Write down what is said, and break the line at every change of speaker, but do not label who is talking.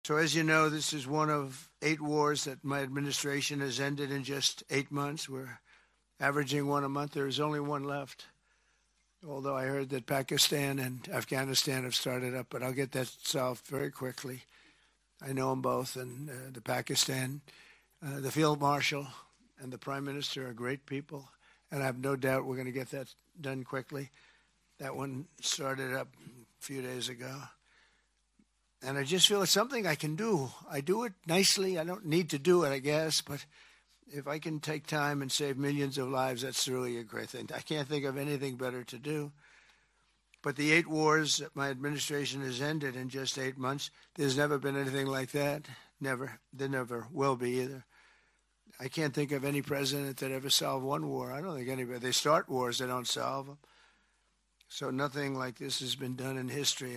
So as you know, this is one of 8 wars that my administration has ended in just 8 months. We're averaging one a month. There is only one left, although I heard that Pakistan and Afghanistan have started up, but I'll get that solved very quickly. I know them both, and the Pakistan, the Field Marshal and the Prime Minister are great people, and I have no doubt we're going to get that done quickly. That one started up a few days ago. And I just feel it's something I can do. I do it nicely. I don't need to do it, I guess, but if I can take time and save millions of lives, that's really a great thing. I can't think of anything better to do. But the 8 wars that my administration has ended in just 8 months, there's never been anything like that. Never. There never will be either. I can't think of any president that ever solved one war. I don't think anybody. They start wars, they don't solve them. So nothing like this has been done in history.